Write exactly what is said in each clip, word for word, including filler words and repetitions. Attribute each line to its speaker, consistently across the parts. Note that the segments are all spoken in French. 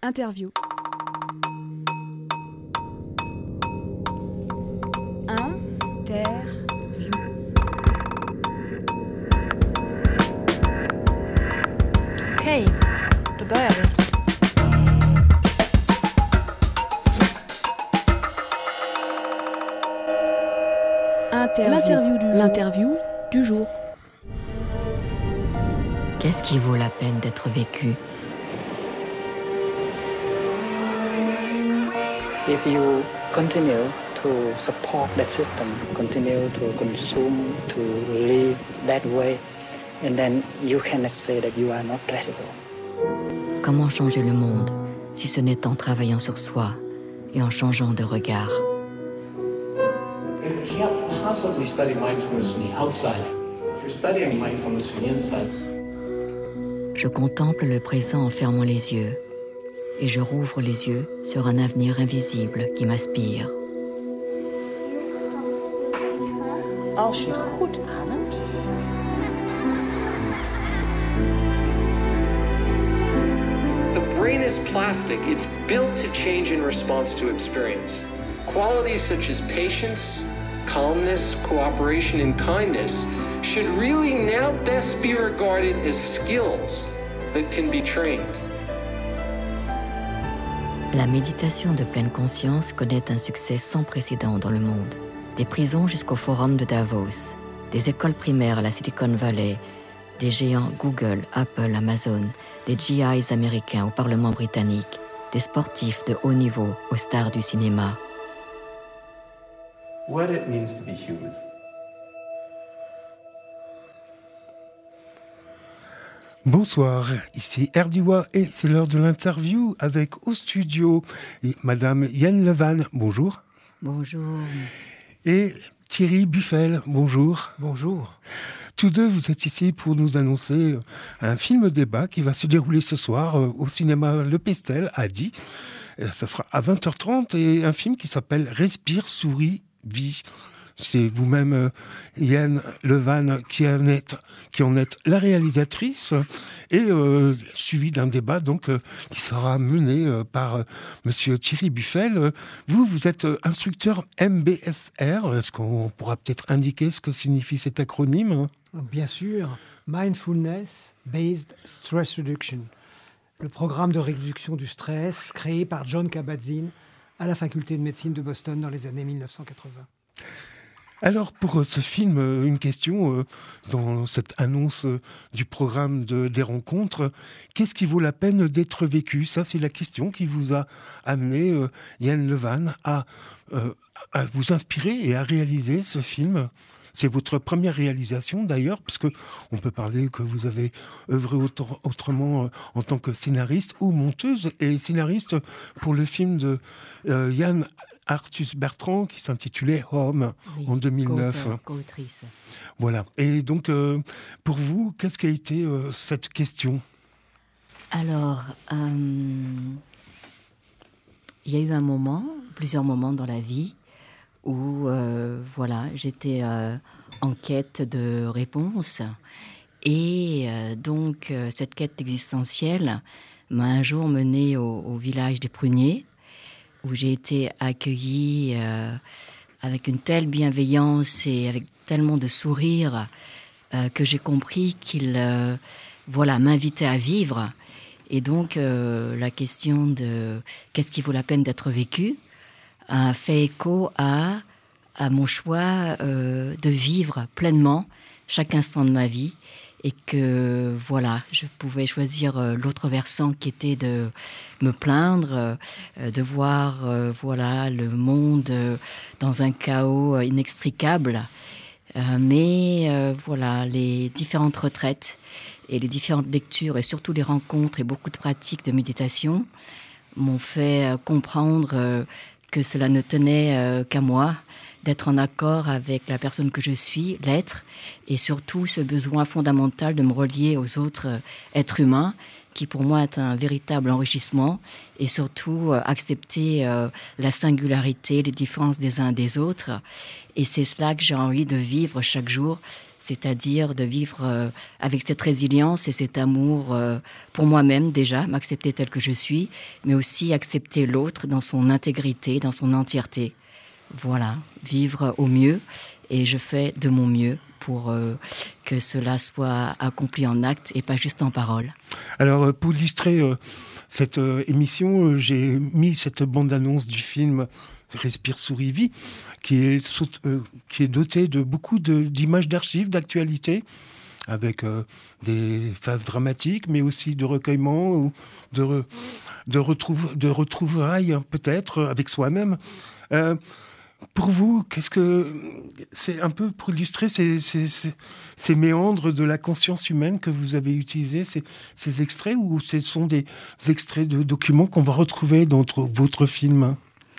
Speaker 1: Interview. Interview.
Speaker 2: Okej, då börjar vi.
Speaker 1: Interview. L'interview du jour. L'interview du jour.
Speaker 3: Qu'est-ce qui vaut la peine d'être vécu?
Speaker 4: If you continue to support that system, continue to consume, to live that way, and then you cannot say that you are not traceable.
Speaker 3: Comment changer le monde si ce n'est en travaillant sur soi et en changeant de regard?
Speaker 5: You can't possibly study mindfulness from the outside. You're studying mindfulness from the inside.
Speaker 3: Je contemple le présent en fermant les yeux et je rouvre les yeux sur un avenir invisible qui m'aspire.
Speaker 2: Als je goed ademt,
Speaker 6: The brain is plastic. It's built to change in response to experience. Qualities such as patience, calmness, cooperation, and kindness should really now best be regarded as skills that can be trained.
Speaker 3: La méditation de pleine conscience connaît un succès sans précédent dans le monde. Des prisons jusqu'au forum de Davos, des écoles primaires à la Silicon Valley, des géants Google, Apple, Amazon, des G Is américains au Parlement britannique, des sportifs de haut niveau aux stars du cinéma.
Speaker 7: What it means to be human.
Speaker 8: Bonsoir, ici Erdiwa et c'est l'heure de l'interview avec au studio et Madame Yann Levan, bonjour.
Speaker 3: Bonjour.
Speaker 8: Et Thierry Buffel, bonjour.
Speaker 9: Bonjour.
Speaker 8: Tous deux, vous êtes ici pour nous annoncer un film débat qui va se dérouler ce soir au cinéma Le Pestel à Die. Ça sera à vingt heures trente et un film qui s'appelle Respire, souris, vie. C'est vous-même, euh, Yann Levan, qui en êtes, qui en êtes la réalisatrice, et euh, suivi d'un débat donc euh, qui sera mené euh, par euh, Monsieur Thierry Buffel. Vous, vous êtes euh, instructeur M B S R. Est-ce qu'on pourra peut-être indiquer ce que signifie cet acronyme ?
Speaker 9: Bien sûr, Mindfulness Based Stress Reduction, le programme de réduction du stress créé par Jon Kabat-Zinn à la faculté de médecine de Boston dans les années dix-neuf cent quatre-vingts.
Speaker 8: Alors, pour ce film, une question dans cette annonce du programme de, des rencontres. Qu'est-ce qui vaut la peine d'être vécu ? Ça, c'est la question qui vous a amené, Yann Levan, à, à vous inspirer et à réaliser ce film. C'est votre première réalisation d'ailleurs, parce qu'on peut parler que vous avez œuvré autre, autrement en tant que scénariste ou monteuse et scénariste pour le film de euh, Yann Arthus Bertrand qui s'intitulait Home, oui, en deux mille neuf.
Speaker 3: Co-autrice.
Speaker 8: Voilà. Et donc, euh, pour vous, qu'est-ce qu'a été euh, cette question ?
Speaker 3: Alors, euh, il y a eu un moment, plusieurs moments dans la vie où euh, voilà, j'étais euh, en quête de réponses. Et euh, donc, euh, cette quête existentielle m'a un jour menée au, au village des Pruniers, où j'ai été accueillie euh, avec une telle bienveillance et avec tellement de sourire euh, que j'ai compris qu'il euh, voilà, m'invitait à vivre. Et donc, euh, la question de qu'est-ce qui vaut la peine d'être vécu a fait écho à, à mon choix euh, de vivre pleinement chaque instant de ma vie. Et que, voilà, je pouvais choisir euh, l'autre versant qui était de me plaindre, euh, de voir, euh, voilà, le monde euh, dans un chaos euh, inextricable. Euh, mais, euh, voilà, les différentes retraites et les différentes lectures et surtout les rencontres et beaucoup de pratiques de méditation m'ont fait euh, comprendre euh, que cela ne tenait euh, qu'à moi, d'être en accord avec la personne que je suis, l'être, et surtout ce besoin fondamental de me relier aux autres êtres humains, qui pour moi est un véritable enrichissement, et surtout euh, accepter euh, la singularité, les différences des uns des autres. Et c'est cela que j'ai envie de vivre chaque jour, c'est-à-dire de vivre euh, avec cette résilience et cet amour euh, pour moi-même déjà, m'accepter tel que je suis, mais aussi accepter l'autre dans son intégrité, dans son entièreté. Voilà, vivre au mieux, et je fais de mon mieux pour euh, que cela soit accompli en actes et pas juste en paroles.
Speaker 8: Alors, pour illustrer euh, cette euh, émission, euh, j'ai mis cette bande-annonce du film Respire, souris, vie, qui est, euh, qui est dotée de beaucoup de, d'images d'archives, d'actualité, avec euh, des phases dramatiques, mais aussi de recueillement ou de, re, de, retrouve, de retrouvailles, peut-être, avec soi-même. Euh, Pour vous, qu'est-ce que c'est un peu pour illustrer ces, ces, ces, ces méandres de la conscience humaine que vous avez utilisés, ces, ces extraits, ou ce sont des extraits de documents qu'on va retrouver dans votre film?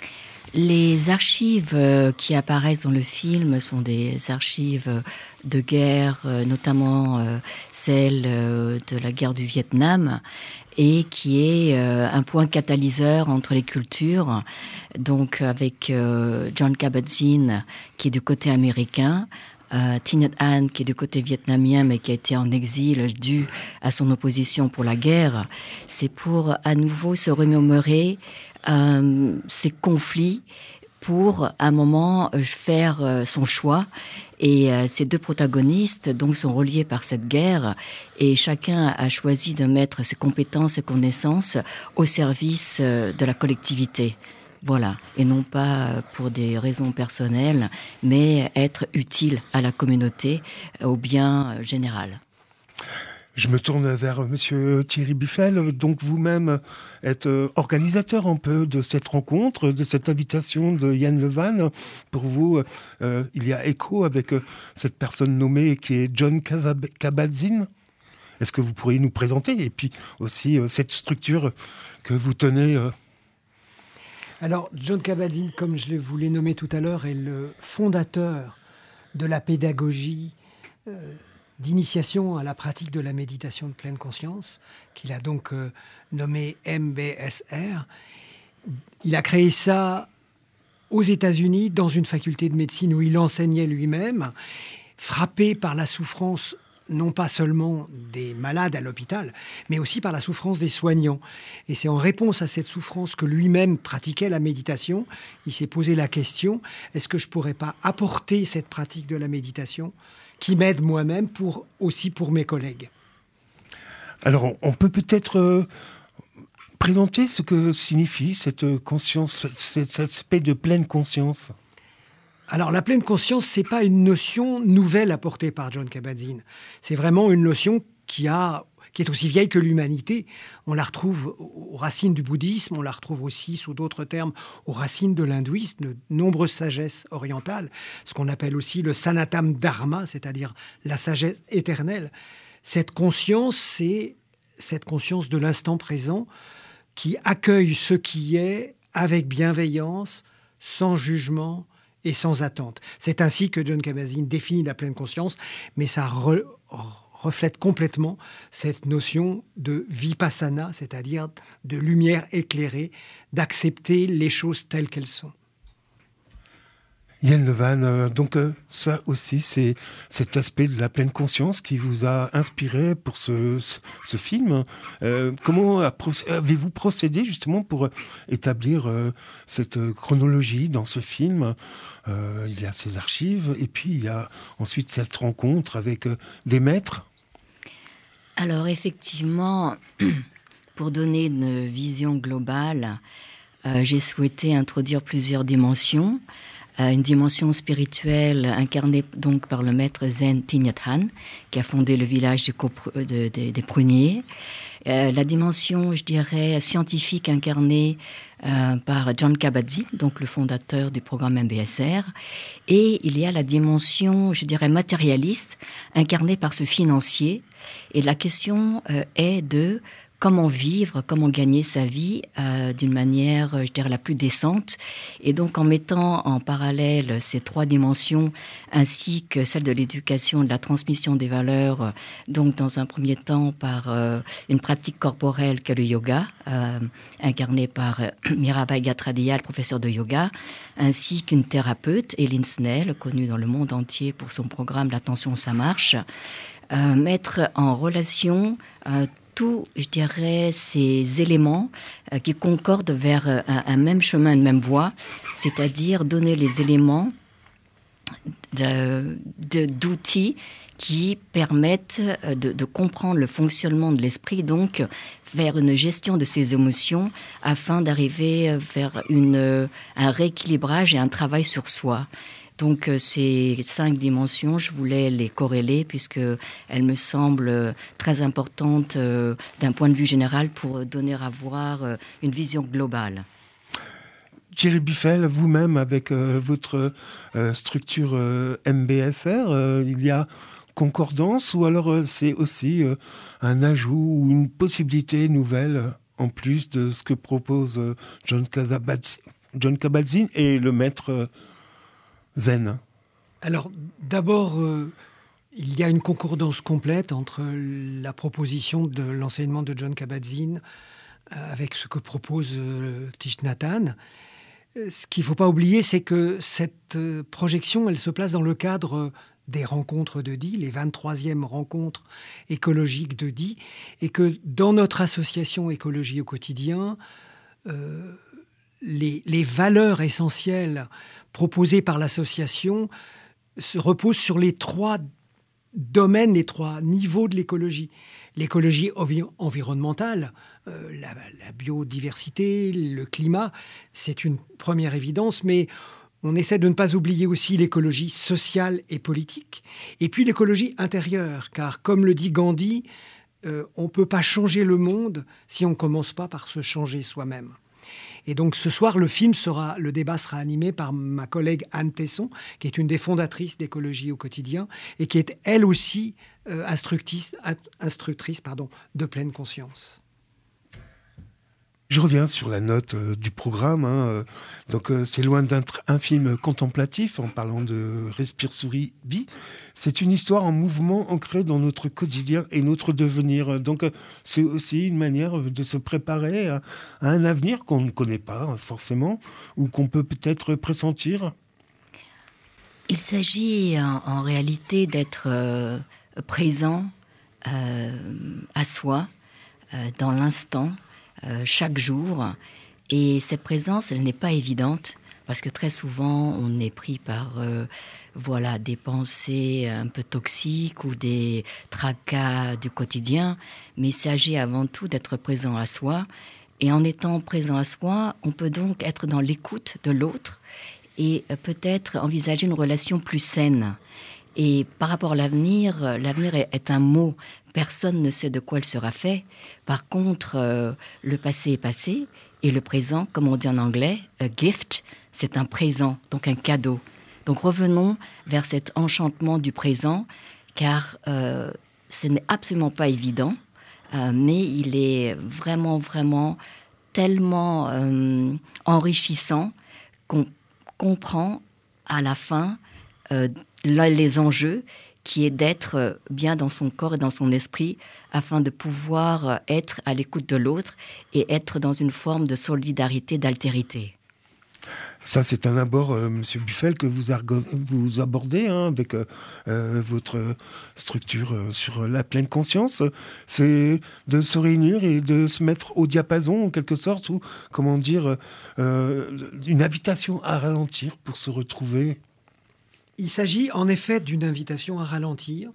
Speaker 3: Les archives qui apparaissent dans le film sont des archives de guerre, notamment celle de la guerre du Vietnam, et qui est un point catalyseur entre les cultures, donc avec John Kabat-Zinn qui est du côté américain, Euh, Thi Nhat Hanh, qui est du côté vietnamien, mais qui a été en exil dû à son opposition pour la guerre. C'est pour à nouveau se remémorer euh, ces conflits pour, à un moment, faire euh, son choix. Et euh, ces deux protagonistes donc sont reliés par cette guerre, et chacun a choisi de mettre ses compétences et connaissances au service euh, de la collectivité. Voilà, et non pas pour des raisons personnelles, mais être utile à la communauté, au bien général.
Speaker 8: Je me tourne vers Monsieur Thierry Buffel. Donc vous-même êtes organisateur un peu de cette rencontre, de cette invitation de Yann Levan. Pour vous, euh, il y a écho avec cette personne nommée qui est John Kabat-Zinn. Est-ce que vous pourriez nous présenter, et puis aussi euh, cette structure que vous tenez euh...
Speaker 9: Alors, John Kabat-Zinn, comme je vous l'ai nommé tout à l'heure, est le fondateur de la pédagogie euh, d'initiation à la pratique de la méditation de pleine conscience, qu'il a donc euh, nommé M B S R. Il a créé ça aux États-Unis, dans une faculté de médecine où il enseignait lui-même, frappé par la souffrance non pas seulement des malades à l'hôpital, mais aussi par la souffrance des soignants. Et c'est en réponse à cette souffrance que lui-même pratiquait la méditation. Il s'est posé la question, est-ce que je ne pourrais pas apporter cette pratique de la méditation qui m'aide moi-même, pour, aussi pour mes collègues?
Speaker 8: Alors, on peut peut-être euh, présenter ce que signifie cette conscience, cet aspect de pleine conscience.
Speaker 9: Alors, la pleine conscience, ce n'est pas une notion nouvelle apportée par John Kabat-Zinn. C'est vraiment une notion qui, a, qui est aussi vieille que l'humanité. On la retrouve aux racines du bouddhisme, on la retrouve aussi, sous d'autres termes, aux racines de l'hindouisme, de nombreuses sagesses orientales, ce qu'on appelle aussi le Sanatam Dharma, c'est-à-dire la sagesse éternelle. Cette conscience, c'est cette conscience de l'instant présent qui accueille ce qui est avec bienveillance, sans jugement et sans attente. C'est ainsi que John Kabat-Zinn définit la pleine conscience, mais ça re, reflète complètement cette notion de vipassana, c'est-à-dire de lumière éclairée, d'accepter les choses telles qu'elles sont.
Speaker 8: Yann Levan, euh, donc euh, ça aussi, c'est cet aspect de la pleine conscience qui vous a inspiré pour ce, ce, ce film. Euh, comment avez-vous procédé justement pour établir euh, cette chronologie dans ce film? euh, Il y a ces archives, et puis il y a ensuite cette rencontre avec euh, des maîtres.
Speaker 3: Alors effectivement, pour donner une vision globale, euh, j'ai souhaité introduire plusieurs dimensions. Une dimension spirituelle incarnée donc par le maître zen Thi Nhat Hanh, qui a fondé le village des, copr- de, de, des pruniers. Euh, la dimension, je dirais, scientifique incarnée euh, par John Kabat-Zinn, donc le fondateur du programme M B S R. Et il y a la dimension, je dirais, matérialiste, incarnée par ce financier. Et la question euh, est de comment vivre, comment gagner sa vie euh, d'une manière, je dirais, la plus décente. Et donc, en mettant en parallèle ces trois dimensions, ainsi que celle de l'éducation, de la transmission des valeurs, donc dans un premier temps par euh, une pratique corporelle qu'est le yoga, euh, incarnée par euh, Mirabai Gatradia, le professeur de yoga, ainsi qu'une thérapeute, Eileen Snell, connue dans le monde entier pour son programme L'attention, ça marche, euh, mettre en relation euh, tous, je dirais, ces éléments euh, qui concordent vers euh, un, un même chemin, une même voie, c'est-à-dire donner les éléments de, de, d'outils qui permettent de, de comprendre le fonctionnement de l'esprit, donc vers une gestion de ses émotions, afin d'arriver vers une, un rééquilibrage et un travail sur soi. Donc ces cinq dimensions, je voulais les corréler puisqu'elles me semblent très importantes euh, d'un point de vue général pour donner à voir euh, une vision globale.
Speaker 8: Thierry Buffel, vous-même, avec euh, votre euh, structure euh, M B S R, euh, il y a concordance ou alors euh, c'est aussi euh, un ajout ou une possibilité nouvelle euh, en plus de ce que propose euh, John Kabat-Zinn, John Kabat-Zinn et le maître euh, Zen?
Speaker 9: Alors, d'abord, euh, il y a une concordance complète entre la proposition de l'enseignement de John Kabat-Zinn euh, avec ce que propose euh, Thich Nhat Hanh. Ce qu'il ne faut pas oublier, c'est que cette euh, projection, elle se place dans le cadre euh, des rencontres de D I, les vingt-troisièmes rencontres écologiques de D I, et que dans notre association Écologie au quotidien, euh, les, les valeurs essentielles proposées par l'association se reposent sur les trois domaines, les trois niveaux de l'écologie. L'écologie envi- environnementale, euh, la, la biodiversité, le climat, c'est une première évidence, mais on essaie de ne pas oublier aussi l'écologie sociale et politique, et puis l'écologie intérieure, car comme le dit Gandhi, euh, on ne peut pas changer le monde si on ne commence pas par se changer soi-même. Et donc ce soir, le film sera, le débat sera animé par ma collègue Anne Tesson, qui est une des fondatrices d'Écologie au quotidien et qui est elle aussi euh, instructrice, instructrice pardon, de pleine conscience.
Speaker 8: Je reviens sur la note euh, du programme. Hein, euh, donc, euh, c'est loin d'être un film contemplatif en parlant de Respire, souris, vie. C'est une histoire en mouvement ancrée dans notre quotidien et notre devenir. Donc, euh, c'est aussi une manière de se préparer à, à un avenir qu'on ne connaît pas forcément ou qu'on peut peut-être pressentir.
Speaker 3: Il s'agit en, en réalité d'être euh, présent euh, à soi, euh, dans l'instant, Euh, chaque jour. Et cette présence, elle n'est pas évidente parce que très souvent, on est pris par euh, voilà, des pensées un peu toxiques ou des tracas du quotidien. Mais il s'agit avant tout d'être présent à soi. Et en étant présent à soi, on peut donc être dans l'écoute de l'autre et euh, peut-être envisager une relation plus saine. Et par rapport à l'avenir, l'avenir est, est un mot. Personne ne sait de quoi il sera fait. Par contre, euh, le passé est passé et le présent, comme on dit en anglais, a gift, c'est un présent, donc un cadeau. Donc revenons vers cet enchantement du présent, car euh, ce n'est absolument pas évident, euh, mais il est vraiment, vraiment tellement euh, enrichissant qu'on comprend à la fin euh, les enjeux, qui est d'être bien dans son corps et dans son esprit afin de pouvoir être à l'écoute de l'autre et être dans une forme de solidarité, d'altérité.
Speaker 8: Ça, c'est un abord, euh, Monsieur Buffel, que vous, argo- vous abordez hein, avec euh, euh, votre structure euh, sur la pleine conscience. C'est de se réunir et de se mettre au diapason, en quelque sorte, ou, comment dire, euh, une invitation à ralentir pour se retrouver.
Speaker 9: Il s'agit en effet d'une invitation à ralentir.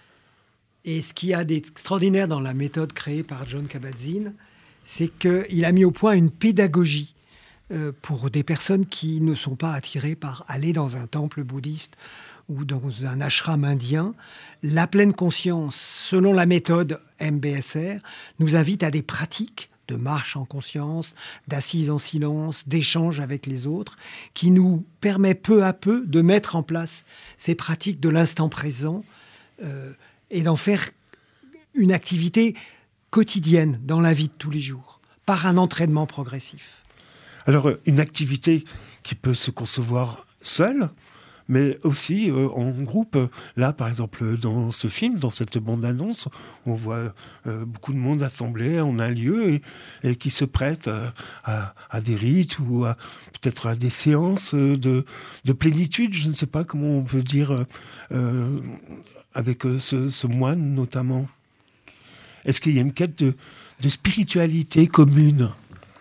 Speaker 9: Et ce qu'il y a d'extraordinaire dans la méthode créée par John Kabat-Zinn, c'est qu'il a mis au point une pédagogie euh, pour des personnes qui ne sont pas attirées par aller dans un temple bouddhiste ou dans un ashram indien. La pleine conscience, selon la méthode M B S R, nous invite à des pratiques de marche en conscience, d'assise en silence, d'échange avec les autres, qui nous permet peu à peu de mettre en place ces pratiques de l'instant présent euh, et d'en faire une activité quotidienne dans la vie de tous les jours, par un entraînement progressif.
Speaker 8: Alors, une activité qui peut se concevoir seule, mais aussi euh, en groupe. Là, par exemple, dans ce film, dans cette bande-annonce, on voit euh, beaucoup de monde assemblé en un lieu et, et qui se prête euh, à, à des rites ou à, peut-être à des séances de, de plénitude, je ne sais pas comment on peut dire, euh, avec ce, ce moine notamment. Est-ce qu'il y a une quête de, de spiritualité commune ?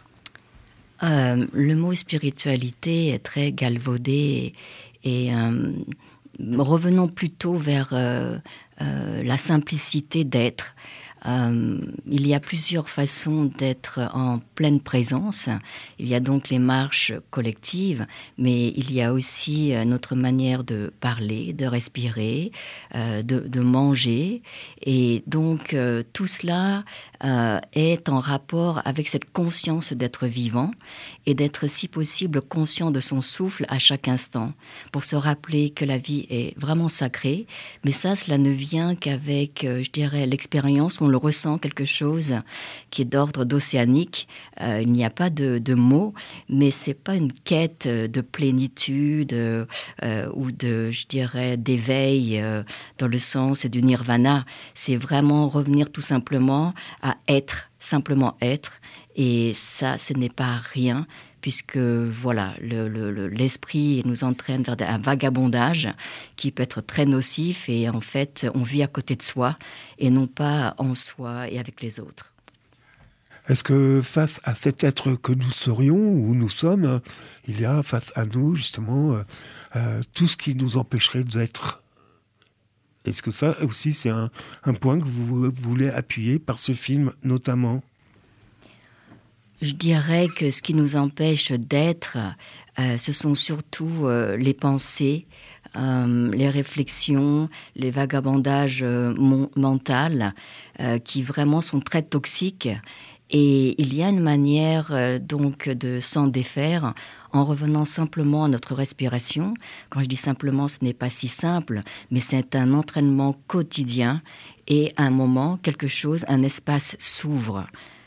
Speaker 3: Euh, le mot spiritualité est très galvaudé et, et euh, revenons plutôt vers euh, euh, la simplicité d'être. Euh, il y a plusieurs façons d'être en pleine présence. Il y a donc les marches collectives, mais il y a aussi euh, notre manière de parler, de respirer, euh, de, de manger. Et donc euh, tout cela euh, est en rapport avec cette conscience d'être vivant et d'être si possible conscient de son souffle à chaque instant pour se rappeler que la vie est vraiment sacrée. Mais ça, cela ne vient qu'avec, euh, je dirais, l'expérience. On le ressent, quelque chose qui est d'ordre d'océanique. Euh, il n'y a pas de, de mots, mais c'est pas une quête de plénitude euh, ou de, je dirais, d'éveil euh, dans le sens du nirvana. C'est vraiment revenir tout simplement à être, simplement être. Et ça, ce n'est pas rien, puisque voilà, le, le, l'esprit nous entraîne vers un vagabondage qui peut être très nocif et en fait, on vit à côté de soi et non pas en soi et avec les autres.
Speaker 8: Est-ce que face à cet être que nous serions ou nous sommes, il y a face à nous justement euh, euh, tout ce qui nous empêcherait d'être ? Est-ce que ça aussi c'est un, un point que vous voulez appuyer par ce film notamment ?
Speaker 3: Je dirais que ce qui nous empêche d'être, euh, ce sont surtout euh, les pensées, euh, les réflexions, les vagabondages euh, mon- mentaux, euh, qui vraiment sont très toxiques. Et il y a une manière euh, donc de s'en défaire en revenant simplement à notre respiration. Quand je dis simplement, ce n'est pas si simple, mais c'est un entraînement quotidien et à un moment, quelque chose, un espace s'ouvre.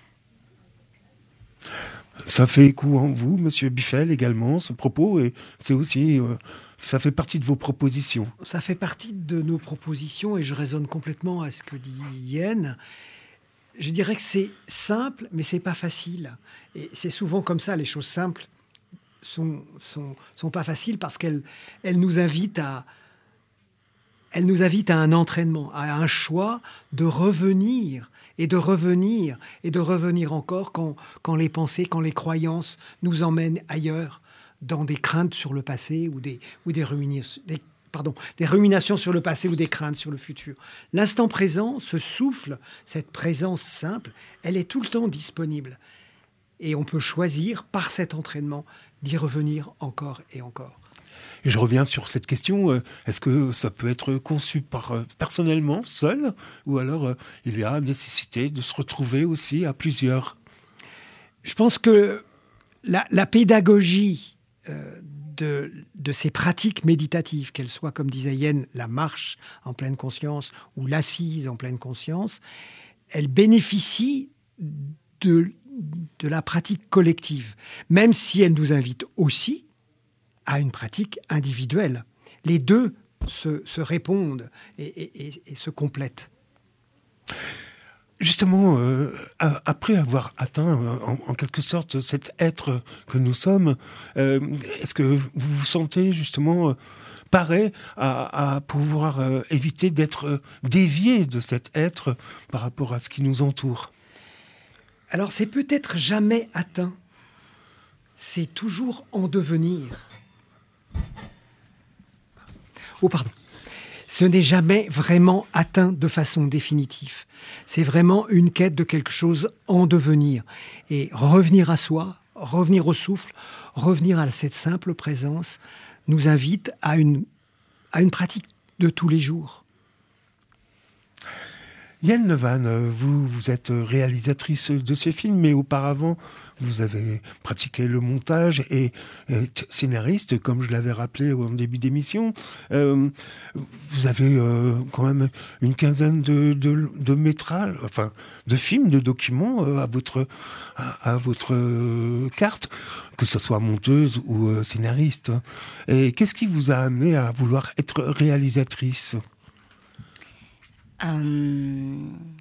Speaker 8: Ça fait écho en vous, Monsieur Biffel, également, ce propos, et c'est aussi, euh, ça fait partie de vos propositions.
Speaker 9: Ça fait partie de nos propositions, et je résonne complètement à ce que dit Yen. Je dirais que c'est simple, mais c'est pas facile. Et c'est souvent comme ça, les choses simples sont, sont, sont pas faciles parce qu'elles elles nous invitent à, elles nous invitent à un entraînement, à un choix de revenir et de revenir, et de revenir encore quand, quand les pensées, quand les croyances nous emmènent ailleurs, dans des craintes sur le passé ou des, ou des, ruminations, des, pardon, des ruminations sur le passé ou des craintes sur le futur. L'instant présent, ce souffle, cette présence simple, elle est tout le temps disponible. Et on peut choisir, par cet entraînement, d'y revenir encore et encore.
Speaker 8: Et je reviens sur cette question, est-ce que ça peut être conçu par, personnellement, seul, ou alors euh, il y a nécessité de se retrouver aussi à plusieurs ?
Speaker 9: Je pense que la, la pédagogie euh, de, de ces pratiques méditatives, qu'elles soient, comme disait Yen, la marche en pleine conscience ou l'assise en pleine conscience, elle bénéficie de, de la pratique collective, même si elle nous invite aussi à une pratique individuelle. Les deux se, se répondent et, et, et, et se complètent.
Speaker 8: Justement, euh, après avoir atteint euh, en, en quelque sorte cet être que nous sommes, euh, est-ce que vous vous sentez justement euh, paré à, à pouvoir euh, éviter d'être euh, dévié de cet être par rapport à ce qui nous entoure ?
Speaker 9: Alors c'est peut-être jamais atteint, c'est toujours en devenir. Oh pardon. Ce n'est jamais vraiment atteint de façon définitive. C'est vraiment une quête de quelque chose en devenir. Et revenir à soi, revenir au souffle, revenir à cette simple présence nous invite à une, à une pratique de tous les jours.
Speaker 8: Yann Levan, vous, vous êtes réalisatrice de ce film, mais auparavant, vous avez pratiqué le montage et êtes scénariste, comme je l'avais rappelé au début d'émission. Euh, vous avez euh, quand même une quinzaine de, de, de métrages, enfin, de films, de documents euh, à votre, à, à votre euh, carte, que ce soit monteuse ou euh, scénariste. Et qu'est-ce qui vous a amené à vouloir être réalisatrice ?
Speaker 3: Euh,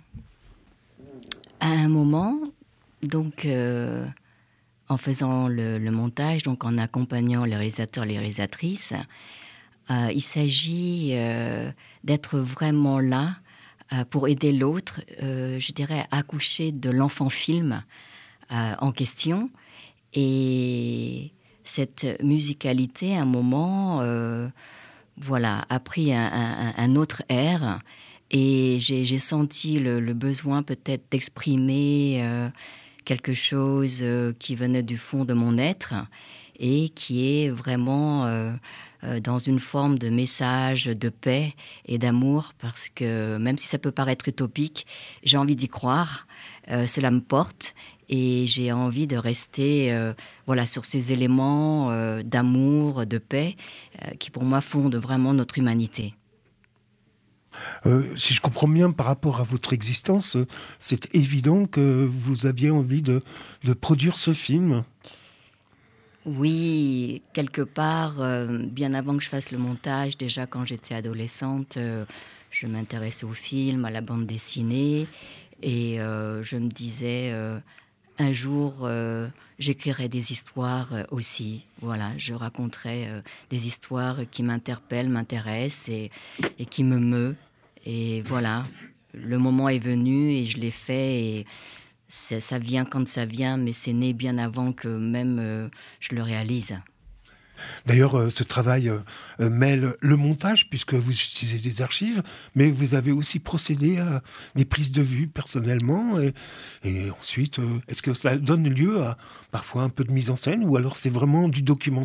Speaker 3: à un moment, donc, euh, en faisant le, le montage, donc en accompagnant les réalisateurs et les réalisatrices, euh, il s'agit euh, d'être vraiment là euh, pour aider l'autre, euh, je dirais, à accoucher de l'enfant-film euh, en question. Et cette musicalité, à un moment, euh, voilà, a pris un, un, un autre air. Et j'ai, j'ai senti le, le besoin peut-être d'exprimer euh, quelque chose euh, qui venait du fond de mon être et qui est vraiment euh, euh, dans une forme de message de paix et d'amour, parce que même si ça peut paraître utopique, j'ai envie d'y croire, euh, cela me porte et j'ai envie de rester euh, voilà, sur ces éléments euh, d'amour, de paix euh, qui pour moi fondent vraiment notre humanité.
Speaker 8: Euh, si je comprends bien par rapport à votre existence, c'est évident que vous aviez envie de, de produire ce film.
Speaker 3: Oui, quelque part, euh, bien avant que je fasse le montage, déjà quand j'étais adolescente, euh, je m'intéressais au film, à la bande dessinée, et euh, je me disais, euh, un jour, euh, j'écrirai des histoires euh, aussi. Voilà, je raconterai euh, des histoires qui m'interpellent, m'intéressent et, et qui me meuent. Et voilà, le moment est venu et je l'ai fait et ça vient quand ça vient, mais c'est né bien avant que même euh, je le réalise.
Speaker 8: D'ailleurs, euh, ce travail euh, mêle le montage, puisque vous utilisez des archives, mais vous avez aussi procédé à des prises de vue personnellement. Et, et ensuite, euh, est-ce que ça donne lieu à parfois un peu de mise en scène, ou alors c'est vraiment du documentaire ?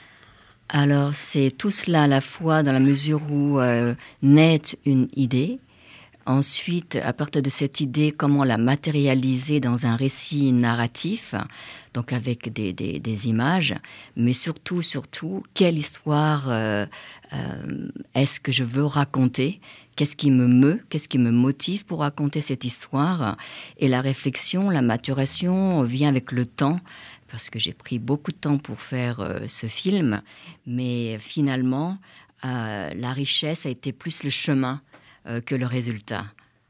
Speaker 3: Alors, c'est tout cela à la fois dans la mesure où euh, naît une idée. Ensuite, à partir de cette idée, comment la matérialiser dans un récit narratif, donc avec des, des, des images, mais surtout, surtout, quelle histoire euh, euh, est-ce que je veux raconter ? Qu'est-ce qui me meut ? Qu'est-ce qui me motive pour raconter cette histoire ? Et la réflexion, la maturation vient avec le temps, parce que j'ai pris beaucoup de temps pour faire euh, ce film, mais finalement, euh, la richesse a été plus le chemin euh, que le résultat.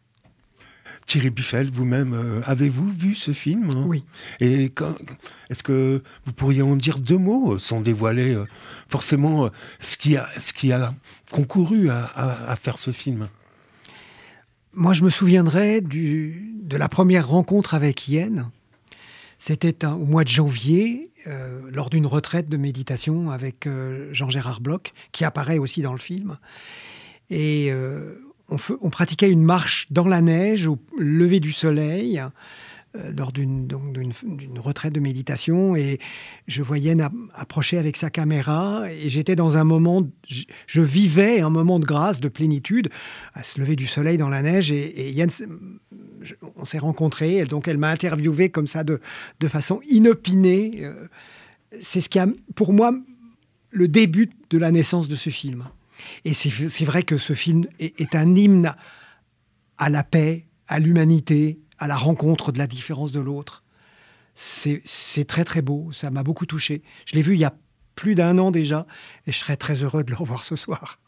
Speaker 8: Thierry Buffel, vous-même, euh, avez-vous vu ce film ?
Speaker 9: Oui.
Speaker 8: Et quand, est-ce que vous pourriez en dire deux mots, sans dévoiler euh, forcément euh, ce, qui a, ce qui a concouru à, à, à faire ce film ?
Speaker 9: Moi, je me souviendrai du, de la première rencontre avec Yen. C'était un, au mois de janvier, euh, lors d'une retraite de méditation avec euh, Jean-Gérard Bloch, qui apparaît aussi dans le film. Et euh, on, fe, on pratiquait une marche dans la neige au lever du soleil, euh, lors d'une, donc, d'une, d'une retraite de méditation. Et je voyais Yen approcher avec sa caméra. Et j'étais dans un moment, je, je vivais un moment de grâce, de plénitude, à se lever du soleil dans la neige. Et, et Yen... on s'est rencontrés, donc elle m'a interviewé comme ça de, de façon inopinée. C'est ce qui a, pour moi, le début de la naissance de ce film. Et c'est, c'est vrai que ce film est, est un hymne à la paix, à l'humanité, à la rencontre de la différence de l'autre. C'est, c'est très très beau, ça m'a beaucoup touché. Je l'ai vu il y a plus d'un an déjà, et je serais très heureux de le revoir ce soir.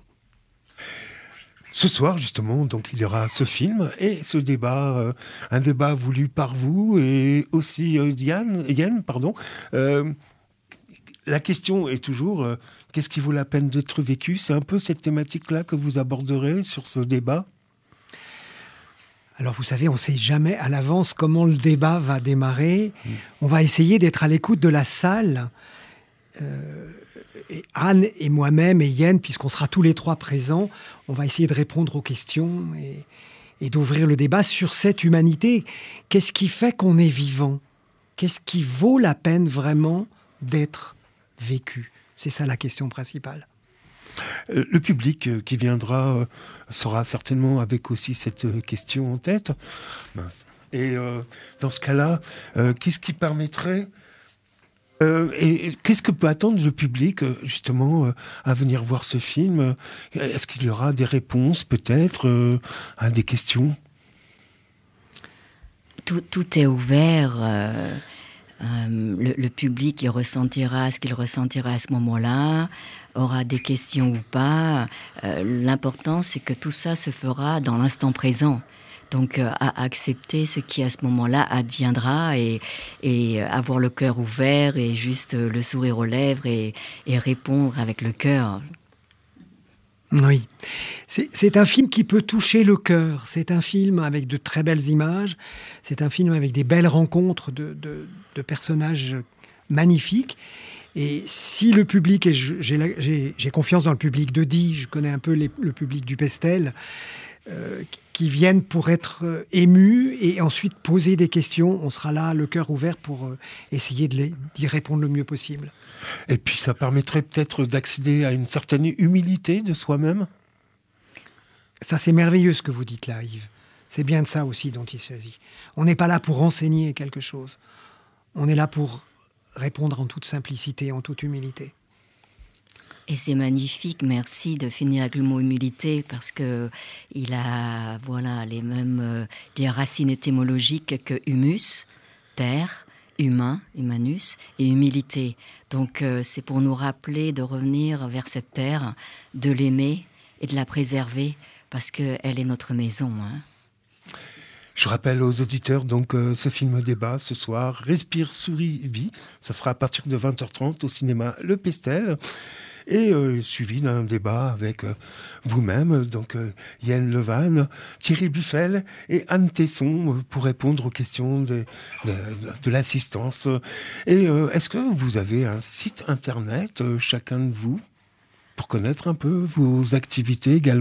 Speaker 8: Ce soir, justement, donc, il y aura ce film et ce débat, euh, un débat voulu par vous et aussi euh, Yann, Yann, pardon. Euh, la question est toujours, euh, qu'est-ce qui vaut la peine d'être vécu ? C'est un peu cette thématique-là que vous aborderez sur ce débat ?
Speaker 9: Alors, vous savez, on ne sait jamais à l'avance comment le débat va démarrer. Mmh. On va essayer d'être à l'écoute de la salle. Euh, et Anne et moi-même et Yen, puisqu'on sera tous les trois présents, on va essayer de répondre aux questions et, et d'ouvrir le débat sur cette humanité. Qu'est-ce qui fait qu'on est vivant ? Qu'est-ce qui vaut la peine vraiment d'être vécu ? C'est ça la question principale.
Speaker 8: Le public qui viendra sera certainement avec aussi cette question en tête. Mince. Et euh, dans ce cas-là, euh, qu'est-ce qui permettrait euh, et, et qu'est-ce que peut attendre le public justement euh, à venir voir ce film? Est-ce qu'il y aura des réponses peut-être euh, à des questions?
Speaker 3: Tout, tout est ouvert. Euh... Euh, le, le public, il ressentira ce qu'il ressentira à ce moment-là, aura des questions ou pas. Euh, l'important, c'est que tout ça se fera dans l'instant présent. Donc, euh, à accepter ce qui, à ce moment-là, adviendra et, et avoir le cœur ouvert et juste euh, le sourire aux lèvres et, et répondre avec le cœur.
Speaker 9: Oui, c'est, c'est un film qui peut toucher le cœur. C'est un film avec de très belles images. C'est un film avec des belles rencontres de, de, de personnages magnifiques. Et si le public, et j'ai, j'ai, j'ai confiance dans le public de Die, je connais un peu les, le public du Pestel, euh, qui viennent pour être euh, émus et ensuite poser des questions, on sera là, le cœur ouvert, pour euh, essayer de les, d'y répondre le mieux possible.
Speaker 8: Et puis ça permettrait peut-être d'accéder à une certaine humilité de soi-même.
Speaker 9: Ça, c'est merveilleux ce que vous dites là, Yves. C'est bien de ça aussi dont il s'agit. On n'est pas là pour enseigner quelque chose. On est là pour répondre en toute simplicité, en toute humilité.
Speaker 3: Et c'est magnifique, merci de finir avec le mot humilité, parce que il a voilà, les mêmes euh, des racines étymologiques que humus, terre, humain, humanus, et humilité. Donc euh, c'est pour nous rappeler de revenir vers cette terre, de l'aimer et de la préserver, parce qu'elle est notre maison. Hein.
Speaker 8: Je rappelle aux auditeurs donc euh, ce film débat ce soir, Respire, souris, vie. Ça sera à partir de vingt heures trente au cinéma Le Pestel. Et euh, suivi d'un débat avec euh, vous-même, donc euh, Yann Levan, Thierry Buffel et Anne Tesson euh, pour répondre aux questions de, de, de l'assistance. Et euh, est-ce que vous avez un site internet, euh, chacun de vous, pour connaître un peu vos activités également ?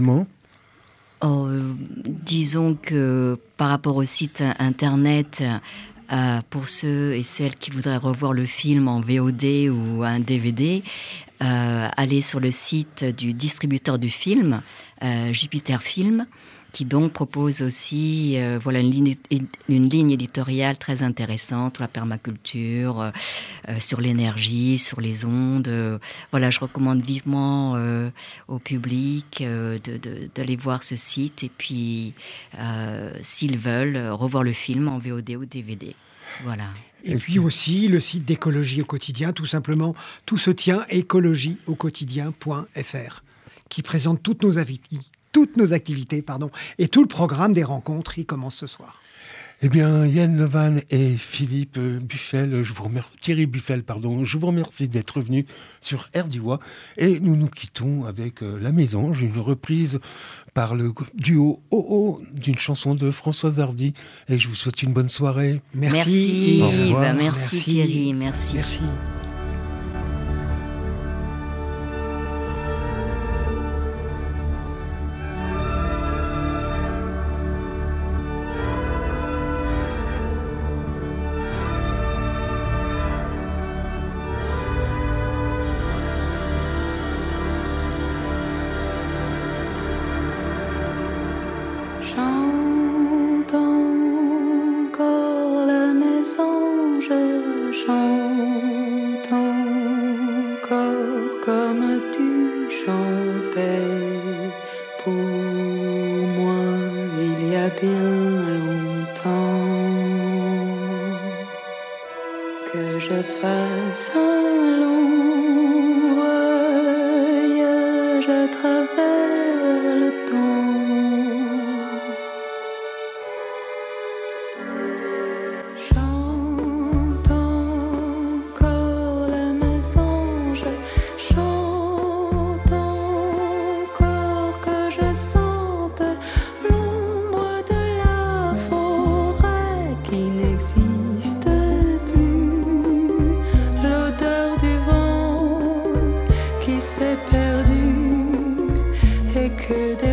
Speaker 3: Oh, euh, disons que par rapport au site internet, euh, pour ceux et celles qui voudraient revoir le film en V O D ou un D V D, Euh, aller sur le site du distributeur du film, euh, Jupiter Film, qui donc propose aussi euh, voilà, une, ligne, une ligne éditoriale très intéressante sur la permaculture, euh, euh, sur l'énergie, sur les ondes. Euh, voilà, je recommande vivement euh, au public euh, de, de, d'aller voir ce site et puis, euh, s'ils veulent, revoir le film en V O D ou D V D. Voilà.
Speaker 9: Et, et puis, puis aussi le site d'Écologie au quotidien, tout simplement, tout se tient écologie au quotidien point f r, qui présente toutes nos, avi- toutes nos activités pardon, et tout le programme des rencontres qui commence ce soir.
Speaker 8: Eh bien, Yann Levan et Philippe Buffel, je vous remercie, Thierry Buffel, pardon, je vous remercie d'être venus sur Air d'Ivoire. Et nous nous quittons avec euh, La Mésange, une reprise par le duo O O d'une chanson de Françoise Hardy. Et je vous souhaite une bonne soirée.
Speaker 3: Merci,
Speaker 8: merci Yves,
Speaker 3: merci,
Speaker 9: merci
Speaker 3: Thierry, merci.
Speaker 9: Merci.
Speaker 7: Que